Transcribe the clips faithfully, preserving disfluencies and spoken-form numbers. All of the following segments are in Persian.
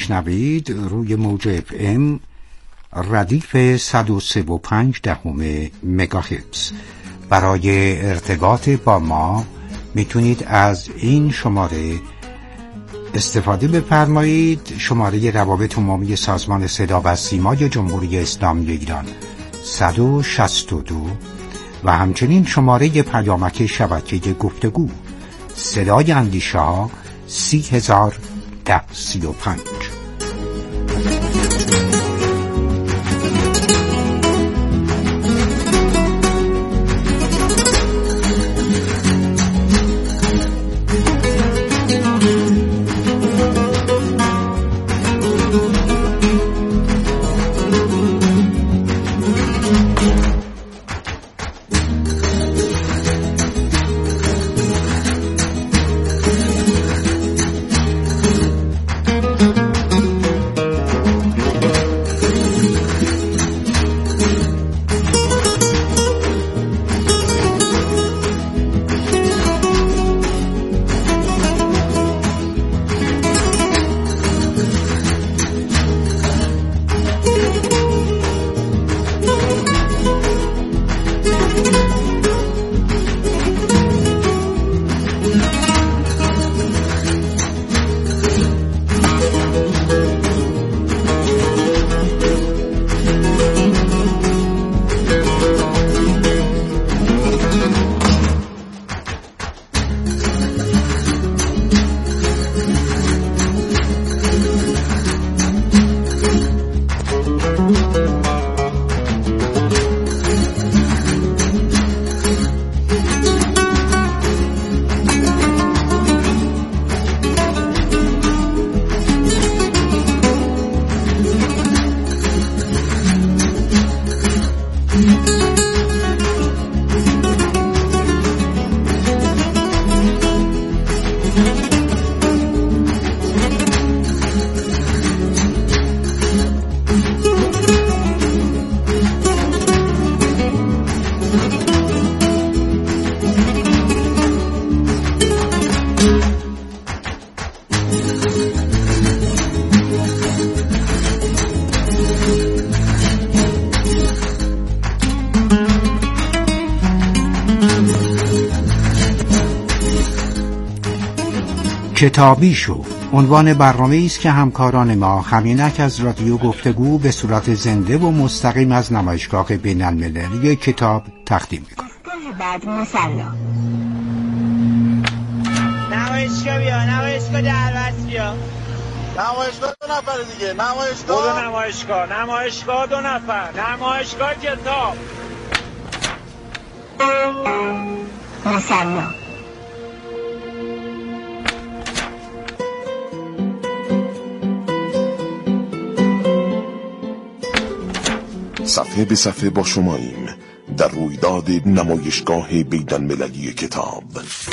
شنوید روی موج اف ام ردیف صد و سه و پنج دهم مگاهرتز. برای ارتباط با ما میتونید از این شماره استفاده بفرمایید. شماره روابط عمومی سازمان صدا و سیما جمهوری اسلامی ایران صد و شصت و دو و همچنین شماره پیامک شبکه گفتگو صدای اندیشه ها سی هزار ده سی و پنج. کتابی شو عنوان برنامه است که همکاران ما همینک از رادیو گفتگو به صورت زنده و مستقیم از نمایشگاه بین المللی کتاب تقدیم می‌کنند. بعد مسلا نمایشگاه بیا، نمایشگاه دربست بیا. نمایشگاه دو نفر دیگه، نمایشگاه دو نمایشگاه، نمایشگاه دو نفر، نمایشگاه کتاب. مسلا صفحه به صفحه با شماییم در رویداد نمایشگاه بین‌المللی کتاب.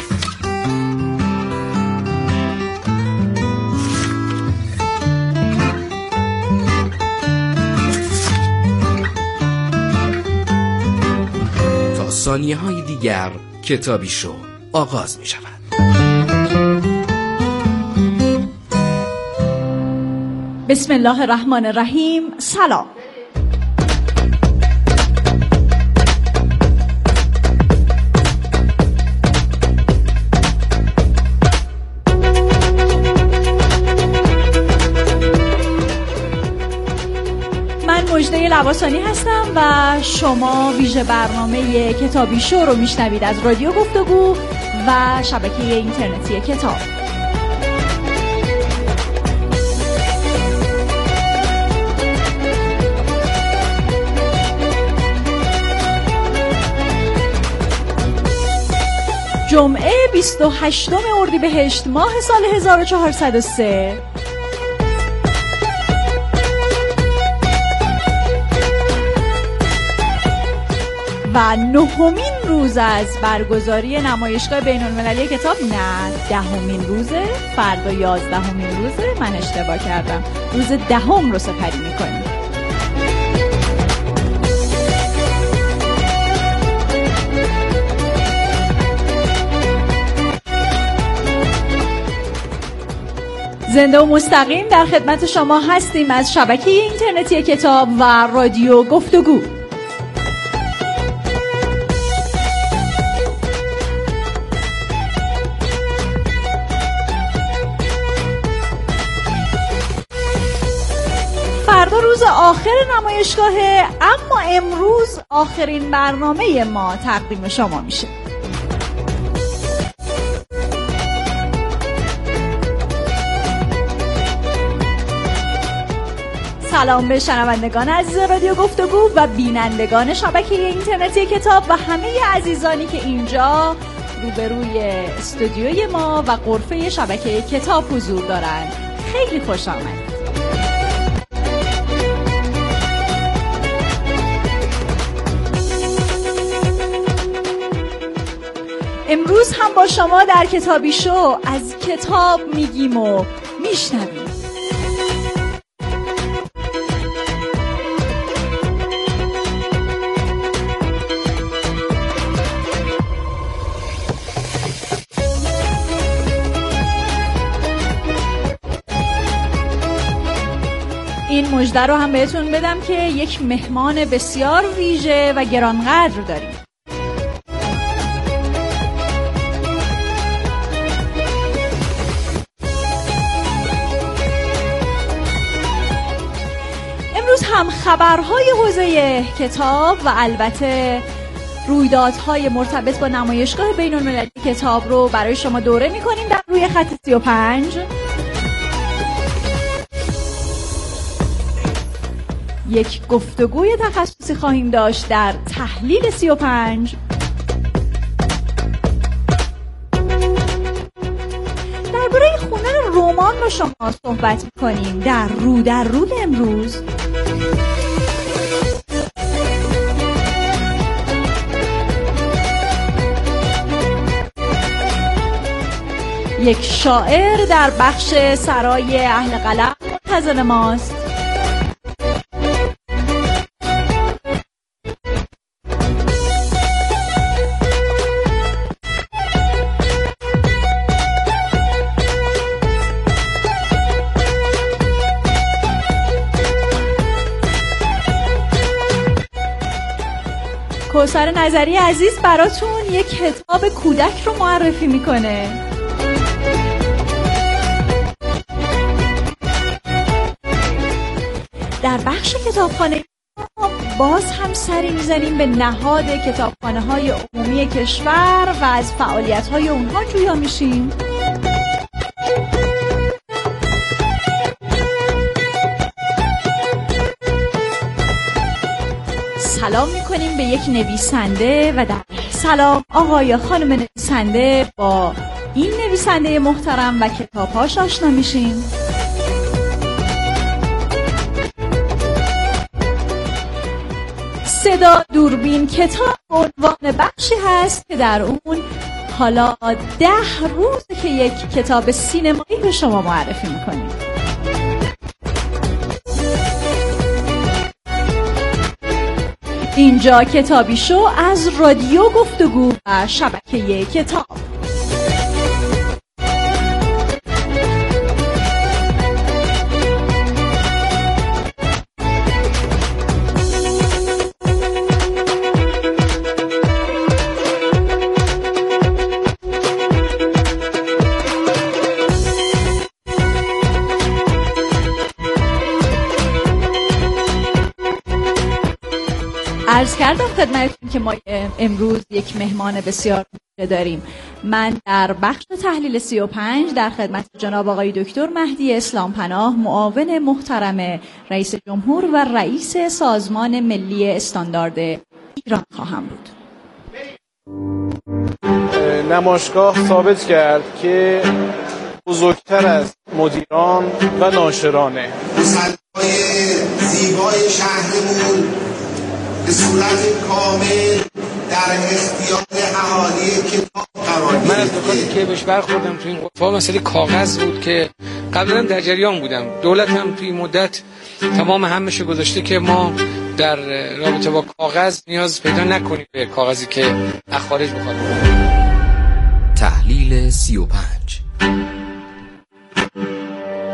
تا ثانیه های دیگر کتابی شو آغاز می شود. بسم الله الرحمن الرحیم. سلام. مژده لواسانی هستم و شما ویژه برنامه کتابی شو رو میشنوید از رادیو گفتگو و شبکه اینترنتی کتاب. جمعه بیست و هشتم اردیبهشت ماه سال هزار و چهارصد و سه و نهمین روز از برگزاری نمایشگاه بین‌المللی کتاب. نه، دهمین روزه. فردا یازدهمین روزه. من اشتباه کردم. روز دهم رو سپری می‌کنیم. زنده و مستقیم در خدمت شما هستیم از شبکه اینترنتی کتاب و رادیو گفتگو. فردا روز آخر نمایشگاهه، اما امروز آخرین برنامه ما تقدیم شما میشه. سلام به شنوندگان عزیز رادیو گفتگو و بینندگان شبکه اینترنتی کتاب و همه عزیزانی که اینجا روبروی استودیوی ما و غرفه شبکه کتاب حضور دارن. خیلی خوش آمدید. امروز هم با شما در کتابی شو از کتاب میگیم و میشنویم. این مژده رو هم بهتون بدم که یک مهمان بسیار ویژه و گرانقدر داریم. امروز هم خبرهای حوزه کتاب و البته رویدادهای مرتبط با نمایشگاه بین‌المللی کتاب رو برای شما دوره می‌کنیم در روی خط سی و پنج. یک گفتگوی تخصصی خواهیم داشت در تحلیل سی و پنج. درباره خوندن رمان با شما صحبت می‌کنیم در رو در رو امروز. یک شاعر در بخش سرای اهل قلم منتظر ماست. کوثر نظری عزیز براتون یک کتاب کودک رو معرفی میکنه. در بخش کتابخانه باز هم سری میزنیم به نهاد کتابخانه های عمومی کشور و از فعالیت های اونها جویا میشیم. سلام میکنیم به یک نویسنده و در سلام آقای خانم نویسنده با این نویسنده محترم و کتابهاش آشنا میشیم. صدا دوربین کتاب عنوان بخشی هست که در اون حالا ده روز که یک کتاب سینمایی به شما معرفی میکنیم. اینجا کتابی شو از رادیو گفتگو و شبکه کتاب. عرض کردم خدمتتون که ما امروز یک مهمان بسیار ویژه داریم. من در بخش تحلیل سی و پنج در خدمت جناب آقای دکتر مهدی اسلام پناه، معاون محترم رئیس جمهور و رئیس سازمان ملی استاندارد ایران خواهم بود. نمایشگاه ثابت کرد که بزرگتر از مدیران و ناشرانه. مسئله‌های زیبای شهرمون به صورت کامل در اختیار اهالی کتاب قرار گرفته. من از نکاتی که بهش برخوردم تو این قفا مسئله کاغذ بود که قبلا در جریان بودم. دولت هم توی مدت تمام همش گذاشته که ما در رابطه با کاغذ نیاز پیدا نکنیم به کاغذی که از خارج بخواد. تحلیل سی و پنج.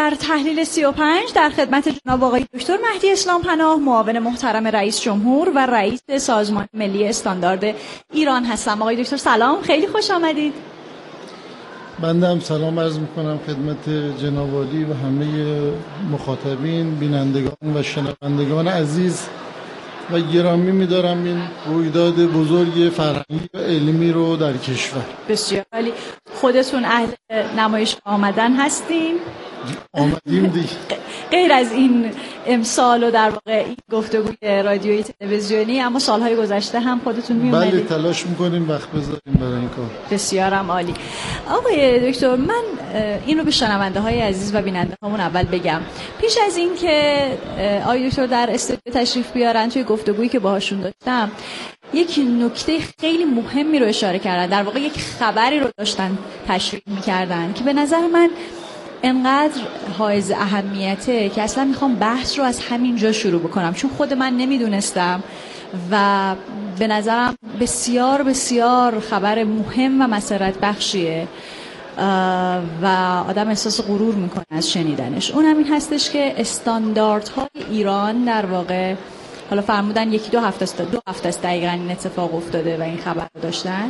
در تحلیل سی و پنج در خدمت جناب آقای دکتر مهدی اسلام پناه، معاون محترم رئیس جمهور و رئیس سازمان ملی استاندارد ایران هستم. آقای دکتر سلام، خیلی خوش آمدید. بنده هم سلام عرض میکنم خدمت جناب عالی و همه مخاطبین، بینندگان و شنوندگان عزیز و گرامی می‌دارم این رویداد بزرگ فرهنگی و علمی رو در کشور. بسیار عالی. خودتون اهل نمایشگاه آمدن هستین؟ آمدیم دیگه. غیر از این امسال و در واقع این گفتگوی رادیویی تلویزیونی، اما سالهای گذشته هم خودتون می اومدید؟ بله، تلاش میکنیم وقت بذاریم برای این کار. بسیارم عالی. آقای دکتر، من این رو به شنونده های عزیز و بیننده هامون اول بگم. پیش از این که آقای دکتر در استودیو تشریف بیارن، توی گفتگویی که باهاشون داشتم یک نکته خیلی مهمی رو اشاره کردن، در واقع یک خبری رو داشتن تشریح میکردن که به نظر من انقدر حائز اهمیته که اصلا میخوام بحث رو از همین جا شروع بکنم، چون خود من نمیدونستم و به نظرم بسیار بسیار خبر مهم و مسرت بخشیه و آدم احساس غرور میکنه از شنیدنش. اون همین هستش که استانداردهای ایران در واقع، حالا فرمودن یکی دو هفته است دو هفته است دقیقاً این اتفاق افتاده و این خبر رو داشتن،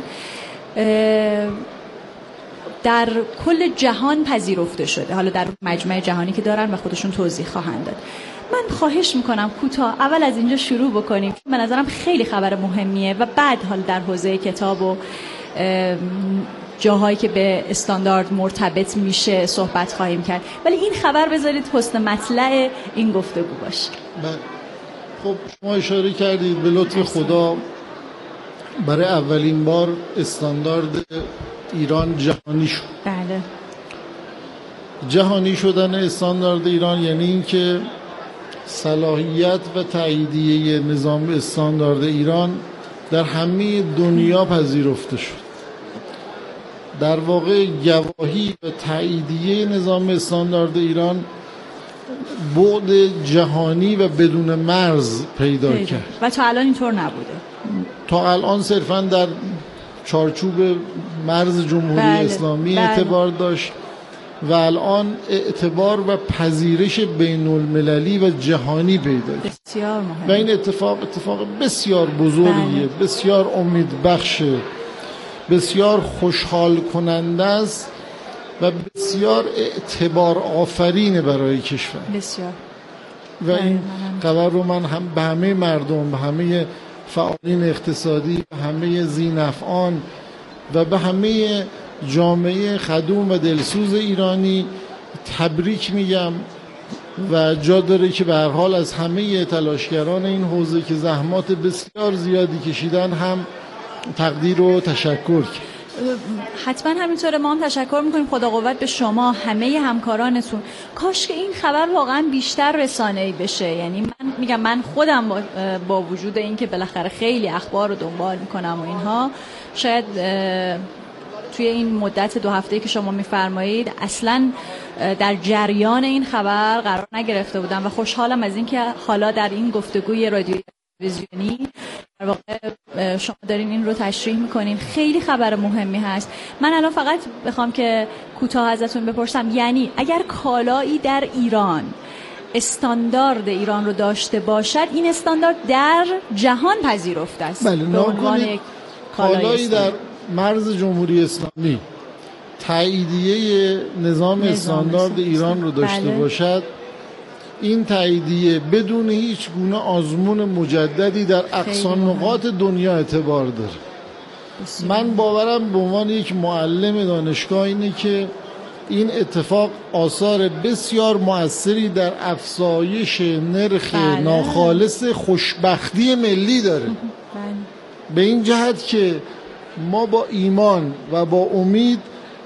در کل جهان پذیرفته شده، حالا در مجمع جهانی که دارن و خودشون توضیح خواهند داد. من خواهش میکنم کوتاه اول از اینجا شروع بکنیم، به نظرم خیلی خبر مهمیه و بعد حالا در حوزه کتاب و جاهایی که به استاندارد مرتبط میشه صحبت خواهیم کرد، ولی این خبر بذارید حسن مطلع این گفتگو باشه. خب شما اشاره کردید به لطف خدا برای اولین بار استاندارد ایران جهانی شد. بله. جهانی شدن استاندارد ایران یعنی این که صلاحیت و تاییدیه نظام استاندارد ایران در همه دنیا پذیرفته شد. در واقع گواهی و تاییدیه نظام استاندارد ایران بعد جهانی و بدون مرز پیدا پیدا کرد و تا الان اینطور نبوده. تا الان صرفاً در چارچوب مرز جمهوری بله، اسلامی بله. اعتبار داشت و الان اعتبار و پذیرش بین المللی و جهانی پیدا کرد. بسیار مهم. و این اتفاق اتفاق بسیار بزرگیه، بله. بسیار امیدبخشه، بسیار خوشحال کننده است و بسیار اعتبار آفرینه برای کشور. بسیار. و این خبر رو من هم به همه مردم، به همه فعالین اقتصادی، به همه ذی‌نفعان و به همه جامعه خدوم و دلسوز ایرانی تبریک میگم و جا داره که به هر حال از همه تلاشگران این حوزه که زحمات بسیار زیادی کشیدن هم تقدیر و تشکر کرد. حتما همینطوره، ما هم تشکر میکنیم، خدا قوت به شما همه همکارانتون. کاش که این خبر واقعا بیشتر رسانه‌ای بشه. یعنی من میگم من خودم با, با وجود این که بالاخره خیلی اخبار رو دنبال میکنم و اینها، شاید توی این مدت دو هفته‌ای که شما میفرمایید اصلا در جریان این خبر قرار نگرفته بودم و خوشحالم از این که حالا در این گفتگوی رادیویی تلویزیونی در واقع شما دارین این رو تشریح میکنین. خیلی خبر مهمی هست. من الان فقط بخوام که کوتاه ازتون بپرسم، یعنی اگر کالایی در ایران استاندارد ایران رو داشته باشد، این استاندارد در جهان پذیرفته است. بله، به عنوان یک کالایی در مرز جمهوری اسلامی تاییدیه نظام استاندارد ایران رو داشته بله. باشد، این تاییدیه بدون هیچ گونه آزمون مجددی در اقصا نقاط دنیا اعتبار داره. بسیار. من باورم به عنوان یک معلم دانشگاه اینه که این اتفاق آثار بسیار مؤثری در افزایش نرخ بله. ناخالص خوشبختی ملی داره. بله. به این جهت که ما با ایمان و با امید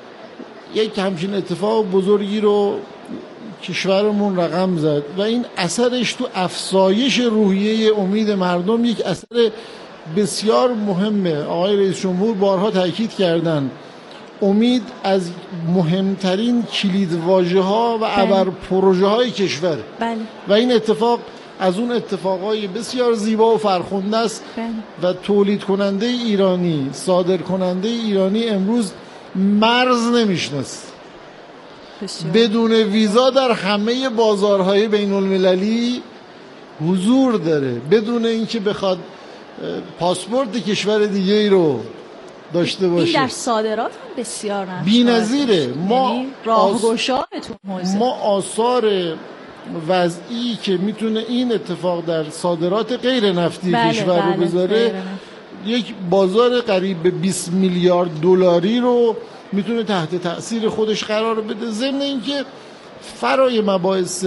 یک همچین اتفاق بزرگی رو کشورمون رقم زد و این اثرش تو افزایش روحیه امید مردم یک اثر بسیار مهمه. آقای رئیس جمهور بارها تاکید کردن امید از مهمترین کلیدواژه‌ها و ابر پروژه‌های کشور. بله. و این اتفاق از اون اتفاقای بسیار زیبا و فرخنده است. بله. و تولید کننده ایرانی، صادر کننده ایرانی امروز مرز نمیشناسه. بدون ویزا در همه بازارهای بین المللی حضور داره، بدون اینکه بخواد پاسپورت کشور دیگه ای رو داشته باشه. این در صادرات هم بسیار بی‌نظیره. ما راهگشا ما آثار وضعی که میتونه این اتفاق در صادرات غیر نفتی بله کشور بله رو بذاره، یک بازار قریب به بیست میلیارد دلاری رو میتونه تحت تأثیر خودش قرار بده، ضمن اینکه فرای مباحث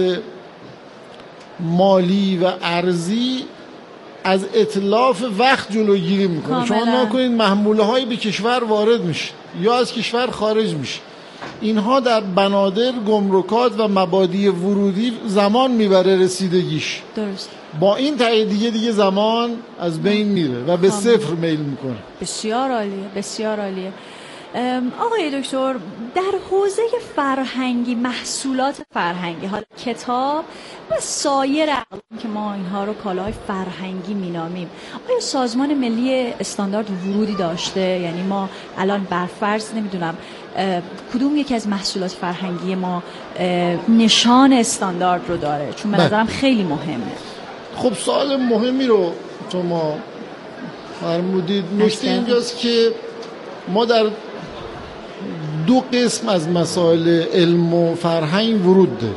مالی و ارزی از اتلاف وقت جلوگیری میکنه. شما نکنید محموله هایی به کشور وارد میشه یا از کشور خارج میشه، اینها در بنادر، گمرکات و مبادی ورودی زمان میبره رسیدگیش. درست. با این تاییدیه دیگه زمان از بین میره و به صفر میل میکنه. بسیار عالیه، بسیار عالیه. آقای دکتر، در حوزه فرهنگی، محصولات فرهنگی، حالا کتاب و سایر اقلام که ما اینها رو کالاهای فرهنگی مینامیم، آیا سازمان ملی استاندارد ورودی داشته؟ یعنی ما الان برفرض نمیدونم کدوم یکی از محصولات فرهنگی ما نشان استاندارد رو داره؟ چون به نظرم خیلی مهمه. خب سوال مهمی رو شما فرمودید. نکته اینجاست که ما در دو قسم از مسائل علم و فرهنگ ورود داریم.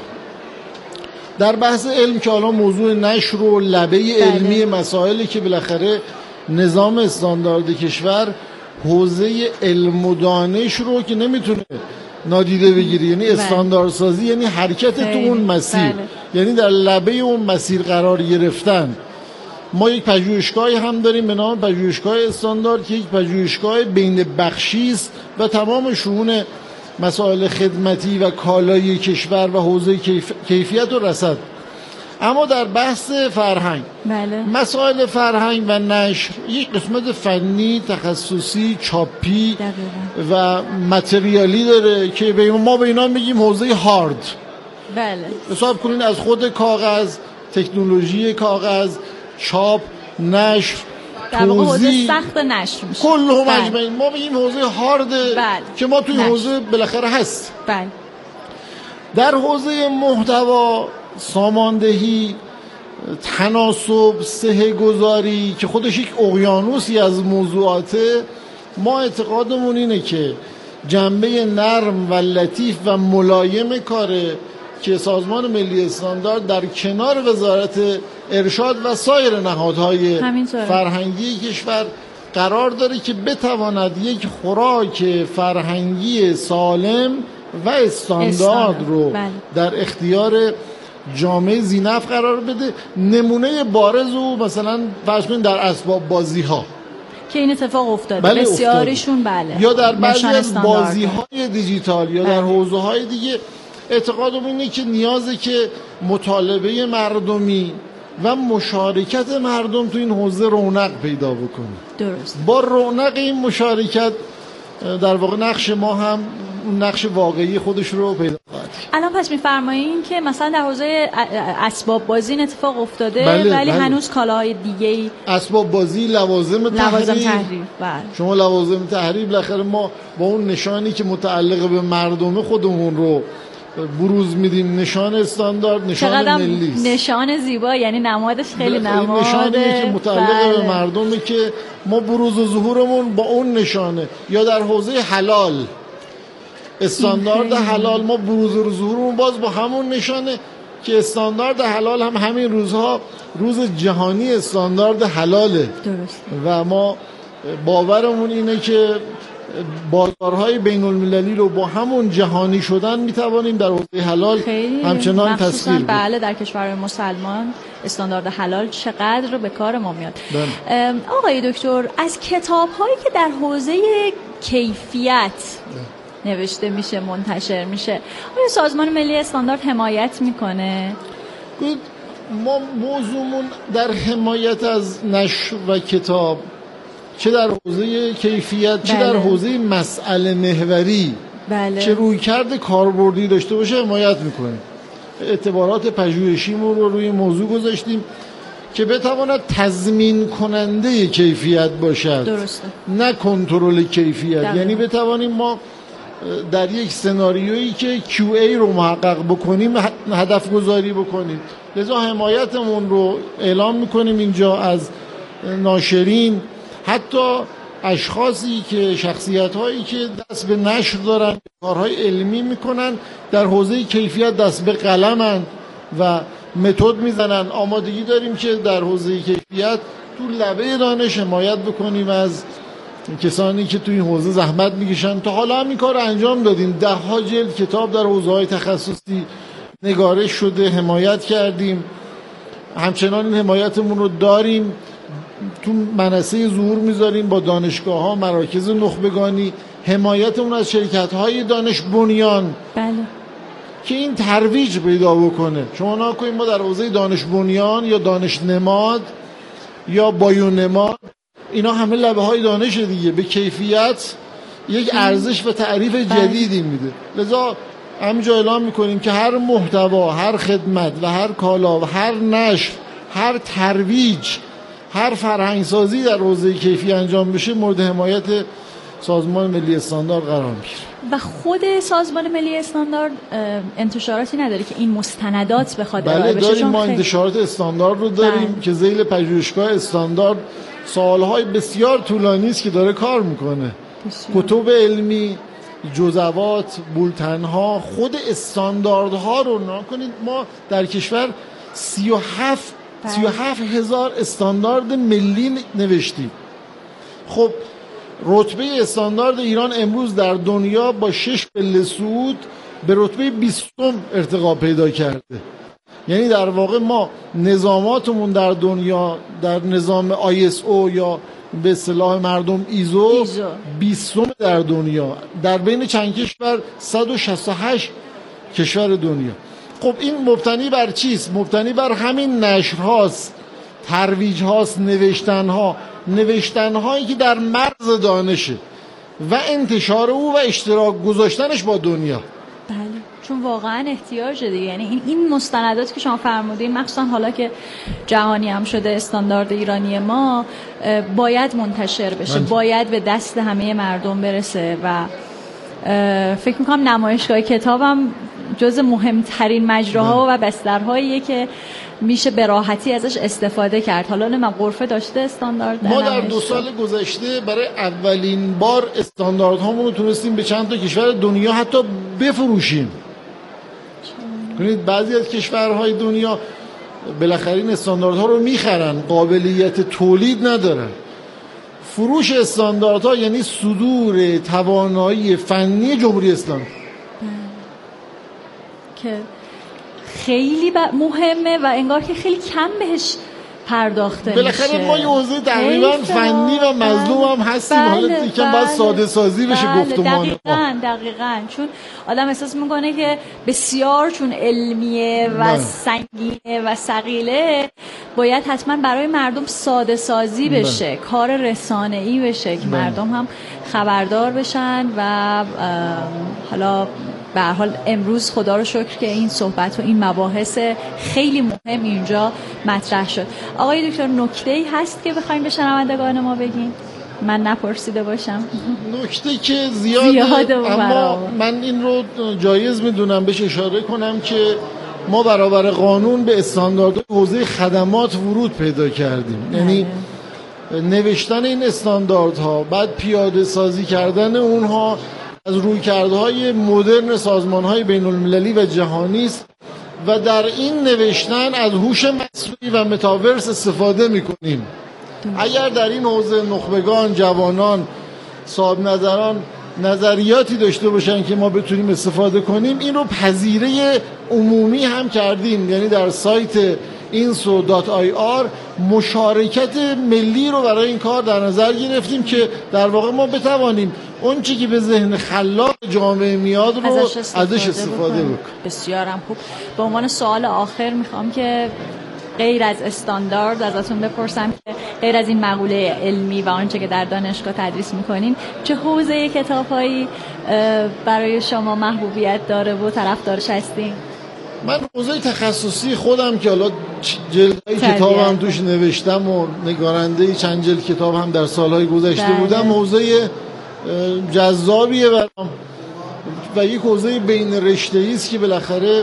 در بحث علم که حالا موضوع نشر و لبه علمی مسائلی که بالاخره نظام استاندارد کشور حوزه علم و دانش رو که نمیتونه نادیده بگیری، یعنی استانداردسازی یعنی حرکت تو اون مسیر، بله. یعنی در لبه اون مسیر قرار گرفتن. ما یک پژوهشگاهی هم داریم به نام پژوهشگاه استاندارد که یک پژوهشگاه بین بخشی است و تمام شؤون مسائل خدمتی و کالای کشور و حوزه کیف... کیفیت و رصد. اما در بحث فرهنگ، بله. مسائل فرهنگ و نشر یک قسمت فنی، تخصصی، چاپی دقیقا. و متریالی داره که به ما به اینا میگیم حوزه هارد. بله. حساب کنین از خود کاغذ، تکنولوژی کاغذ، چاپ، نشر، در واقع حوزه سخت نشر میشه. کل هم مجموعه ما میگیم حوزه هارد. بله. که ما توی حوزه بالاخره هست. بله. در حوزه محتوا، ساماندهی، تناسب، صحه گذاری که خودش یک اقیانوسی از موضوعاته، ما اعتقادمون اینه که جنبه نرم و لطیف و ملایم کاره که سازمان ملی استاندارد در کنار وزارت ارشاد و سایر نهادهای فرهنگی کشور قرار داره که بتواند یک خوراک فرهنگی سالم و استاندارد رو بله. در اختیار جامعه ذی‌نفع قرار بده. نمونه بارز او مثلا فرض کنید در اسباب بازی ها که این اتفاق افتاده، بله بسیاریشون بله، یا در بعضی از بازی های دیجیتال یا بله. در حوزه های دیگه اعتقادم اینه که نیازه که مطالبه مردمی و مشارکت مردم تو این حوزه رونق پیدا بکنه. درست. با رونق این مشارکت در واقع نقش ما هم نقش واقعی خودش رو پیدا خواهد. الان پس می‌فرمایین که مثلا در حوزه اسباب بازی این اتفاق افتاده بله، ولی بله. هنوز کالاهای دیگه‌ای، اسباب بازی، لوازم تحریر، بله. شما لوازم تحریر بالاخره ما با اون نشانی که متعلق به مردم خودمون رو بروز میدیم، نشان استاندارد، نشان ملی است. نشان زیبا، یعنی نمادش خیلی نماد نشانی که متعلق بله. به مردمه که ما بروز و ظهورمون با اون نشانه. یا در حوزه حلال، استاندارد حلال، ما بروز و ظهورمون باز با همون نشانه که استاندارد حلال هم همین روزها روز جهانی استاندارد حلاله. درست. و ما باورمون اینه که بازارهای بین المللی رو با همون جهانی شدن میتوانیم در حوزه حلال همچنان تسخیر کنیم. بله، در کشور مسلمان استاندارد حلال چقدر به کار ما میاد. بله. آقای دکتر، از کتاب هایی که در حوزه کیفیت بله. نوشته میشه، منتشر میشه، آیا سازمان ملی استاندارد حمایت میکنه؟ ما موضوعمون در حمایت از نشر و کتاب، چه در حوزه کیفیت، چه بله. در حوزه مسئله محوری بله. چه روی کرد کاربردی داشته باشه حمایت میکنیم. اعتبارات پژوهشیمون رو روی موضوع گذاشتیم که بتواند تضمین کننده کیفیت باشد. درسته. نه کنترل کیفیت. دقیقا. یعنی بتوانیم ما در یک سناریویی که کیو ای رو محقق بکنیم هدف گذاری بکنیم. لذا حمایتمون رو اعلام میکنیم اینجا از ناشرین، حتی اشخاصی که شخصیت هایی که دست به نشر دارن، کارهای علمی میکنن، در حوزه کیفیت دست به قلمن و متد میزنن. آمادگی داریم که در حوزه کیفیت تو لبه دانش حمایت بکنیم از کسانی که تو این حوزه زحمت میکشن. تا حالا هم این کار انجام دادیم، ده ها جلد کتاب در حوزه‌های تخصصی نگارش شده، حمایت کردیم. همچنان این حمایتمون رو داریم، تو منصه ظهور میذاریم با دانشگاه ها، مراکز نخبگانی، حمایتمون از شرکت های دانش بنیان بله. که این ترویج پیدا بکنه. شما نکنید ما در حوزه دانش بنیان یا دانش نماد یا بایو نماد، اینا همه لبه های دانش دیگه، به کیفیت یک ارزش و تعریف جدیدی میده. لذا همینجا اعلام میکنیم که هر محتوا، هر خدمت و هر کالا و هر نشر، هر ترویج، هر فرهنگسازی در حوزه کیفی انجام بشه مورد حمایت سازمان ملی استاندارد قرار میگیره. و خود سازمان ملی استاندارد انتشاراتی نداره که این مستندات بخواد ارائه بشه؟ بله داریم، ما انتشارات استاندارد رو داریم بله. که ذیل پژوهشگاه استاندارد سالهای بسیار طولانی است که داره کار میکنه. بسیار. کتب علمی، جزوات، بولتنها، خود استانداردها رو نکنید. ما در کشور سی و هفت سی و هفت هزار استاندارد ملی نوشتیم. خب رتبه استاندارد ایران امروز در دنیا با شش پله صعود به رتبه بیستم ارتقا پیدا کرده. یعنی در واقع ما نظاماتمون در دنیا در نظام آی اس او یا به اصطلاح مردم ایزو بیستم در دنیا، در بین چند کشور صد و شصت و هشت کشور دنیا. خب این مبتنی بر چیست؟ مبتنی بر همین نشرهاست، ترویج هاست، نوشتن ها نوشتن هایی که در مرز دانشه و انتشار او و اشتراک گذاشتنش با دنیا. بله، چون واقعا احتیاجه دیگه. یعنی این این مستنداتی که شما فرمودین، مخصوصا حالا که جهانی هم شده استاندارد ایرانی ما، باید منتشر بشه، من... باید به دست همه مردم برسه و فکر میکنم نمایشگاه کتابم جز مهمترین مجراها و بسترهاییه که میشه به راحتی ازش استفاده کرد. حالا من غرفه داشته استاندارد ما در دو سال گذشته برای اولین بار استانداردهامون رو تونستیم به چند تا کشور دنیا حتی بفروشیم. کنید بعضی از کشورهای دنیا بالاخره این استانداردها رو میخرن، قابلیت تولید ندارن. فروش استانداردها یعنی صدور توانایی فنی جمهوری اسلامی که خیلی مهمه و انگار که خیلی کم بهش پرداخته میشه. بالاخره ما یه حوزه تقریبا فنی و مظلوم هم هستیم. بله، حالا یکم بله، باید ساده سازی بشه بله، گفتمان. دقیقاً دقیقاً چون آدم احساس میکنه که بسیار چون علمیه و بله. سنگینه و ثقیله، باید حتما برای مردم ساده سازی بشه، بله. کار رسانه‌ای بشه که بله. مردم هم خبردار بشن و حالا به هر حال امروز خدا رو شکر که این صحبت و این مباحث خیلی مهم اینجا مطرح شد. آقای دکتر نکته‌ای هست که بخوایم به شنوندگان ما بگیم؟ من نپرسیده باشم. نکته که زیاده, زیاده اما من این رو جایز میدونم بهش اشاره کنم که ما برابر قانون به استانداردهای حوزه خدمات ورود پیدا کردیم. یعنی نوشتن این استانداردها، بعد پیاده سازی کردن اونها از رویکردهای مدرن سازمان‌های بین‌المللی و جهانی است و در این نوشتن از هوش مصنوعی و متاورس استفاده می‌کنیم. اگر در این حوزه نخبگان، جوانان، صاحب نظران نظریاتی داشته باشن که ما بتونیم استفاده کنیم، این رو پذیره عمومی هم کردیم. یعنی در سایت اینسو دات آی آر مشارکت ملی رو برای این کار در نظر گرفتیم که در واقع ما بتوانیم اون چی که به ذهن خلاق جامعه میاد رو ازش استفاده, ازش استفاده بکنیم. بسیارم خوب. به عنوان سوال آخر میخوام که غیر از استاندارد ازتون بپرسم که غیر از این مقوله علمی و آنچه که در دانشگاه تدریس میکنین، چه حوزه کتاب‌هایی برای شما محبوبیت داره و طرفدارش هستین؟ من حوزه تخصصی خودم که حالا جلدهای کتابم توش نوشتم و نگارنده چند جلد کتاب هم در سالهای گذشته بله. بودم، حوزه جذابیه برام و یک حوزه بین رشته‌ای است که بالاخره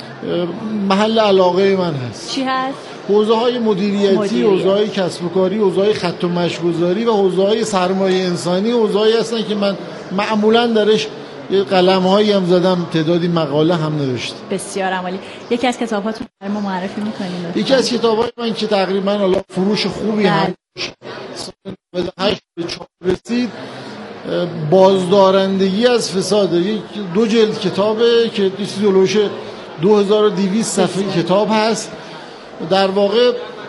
محل علاقه من هست. چی هست؟ حوزه های مدیریتی، مدیریت. حوزه های کسب و کاری، حوزه های خط و مشی‌گذاری و حوزه های سرمایه انسانی. حوزه هایی هستن که من معمولا درش قلم هایی هم زدم، تعدادی مقاله هم نوشتم. بسیار عالی. یکی از کتاباتون برای ما معرفی می‌کنید؟ یکی از کتابای من که تقریبا حالا فروش خوبی هم سال نود و هشت به چاپ رسید، بازدارندگی از فساد، یک دو جلد کتابه که دیسیولوش دو هزار و دویست صفحه کتاب هست. در واقع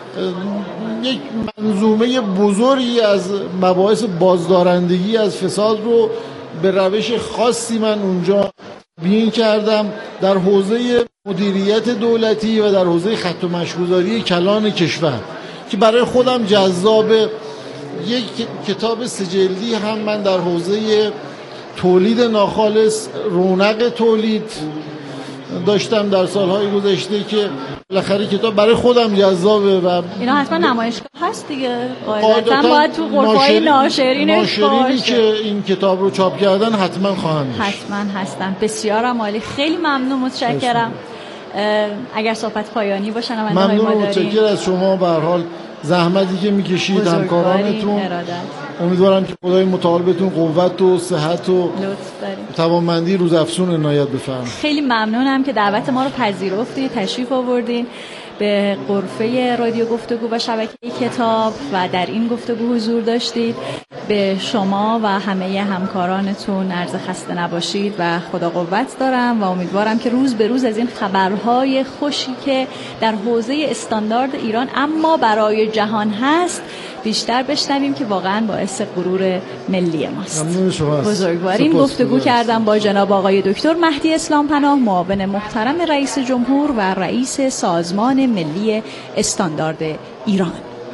یک منظومه بزرگی از مباحث بازدارندگی از فساد رو به روش خاصی من اونجا بیان کردم در حوزه مدیریت دولتی و در حوزه خط و مشی‌گذاری کلان کشور که برای خودم جذاب. یک کتاب سجلدی هم من در حوزه تولید ناخالص، رونق تولید داشتم در سالهای گذشته که بالاخره کتاب برای خودم جذابه و اینا حتما نمایشگاه هست دیگه. قاعدتا باید تو غرفه‌های ناشرینش ناشرینی که این کتاب رو چاپ کردن حتما خواهند داشت. حتما هستن. بسیارم عالی. خیلی ممنون، متشکرم. اگر صحبت پایانی باشه نماینده‌های ما داریم. ممنون، متشکرم از شما. به هر حال زحمتی که میکشید، همکارانتون، امیدوارم که خدای متعال بهتون قوت و صحت و توانمندی روزافزون عنایت بفرمایید. خیلی ممنونم که دعوت ما رو پذیرفتید، تشریف آوردین به غرفه رادیو گفتگو و شبکه کتاب و در این گفتگو حضور داشتید. به شما و همه همکارانتون عرض خسته نباشید و خدا قوت دارم و امیدوارم که روز به روز از این خبرهای خوشی که در حوزه استاندارد ایران اما برای جهان هست بیشتر بشنویم که واقعا باعث غرور ملی ماست. ممنون شما. بزرگواریم گفتگو کردم با جناب آقای دکتر مهدی اسلام پناه، معاون محترم رئیس جمهور و رئیس سازمان ملی استاندارد ایران.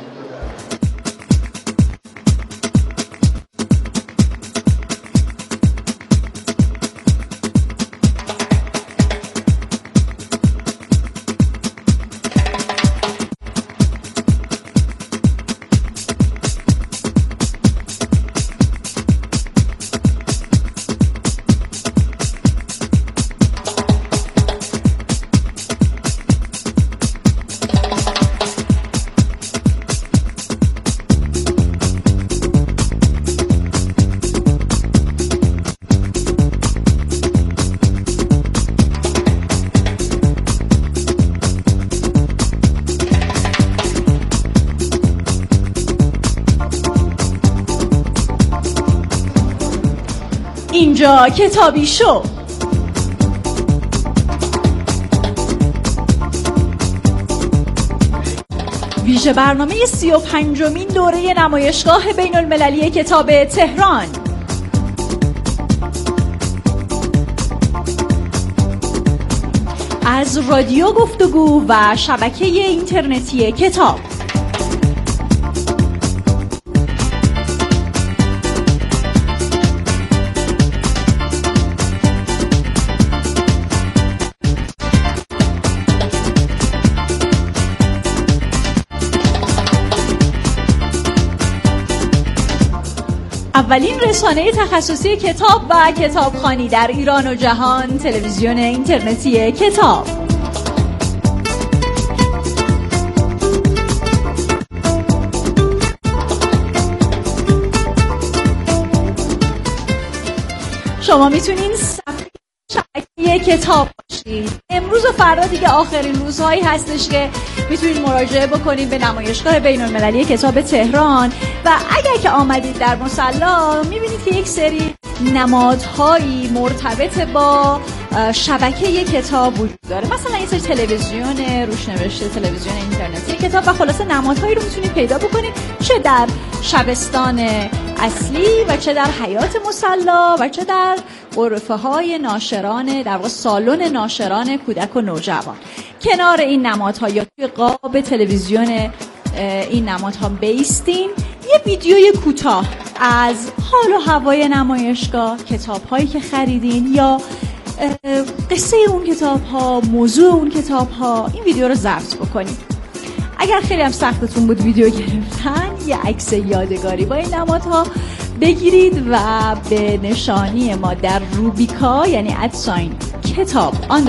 اینجا کتابی شو. ویژه برنامه سی و پنجمین دوره نمایشگاه بین المللی کتاب تهران. از رادیو گفتگو و شبکه اینترنتی کتاب. اولین رسانه تخصصی کتاب و کتابخوانی در ایران و جهان، تلویزیون اینترنتی کتاب. شما میتونین صفحه شبکه کتاب باشید. امروز و فردا دیگه آخرین روزهایی هستش که میتونید مراجعه بکنید به نمایشگاه بین المللی کتاب تهران و اگر که آمدید در مصلا میبینید که یک سری نمادهایی مرتبط با شبکه کتاب وجود داره. مثلا این سری تلویزیون روش نوشته تلویزیون اینترنتی کتاب و خلاصه نمادهایی رو میتونید پیدا بکنید چه در شبستان اصلی و چه در حیات مصلا و چه در غرفه های ناشران، در واقع سالن ناشران کودک و نوجوان. کنار این نمادها یا توی قاب تلویزیون این نمادها بیستین یه ویدیوی کوتاه از حال و هوای نمایشگاه، کتاب‌هایی که خریدین یا قصه اون کتاب‌ها، موضوع اون کتاب‌ها، این ویدیو رو ضبط بکنید. اگر خیلی هم سختتون بود ویدیو گرفتن، یه عکس یادگاری با این نمادها بگیرید و به نشانی ما در روبیکا یعنی ادساین کتاب آن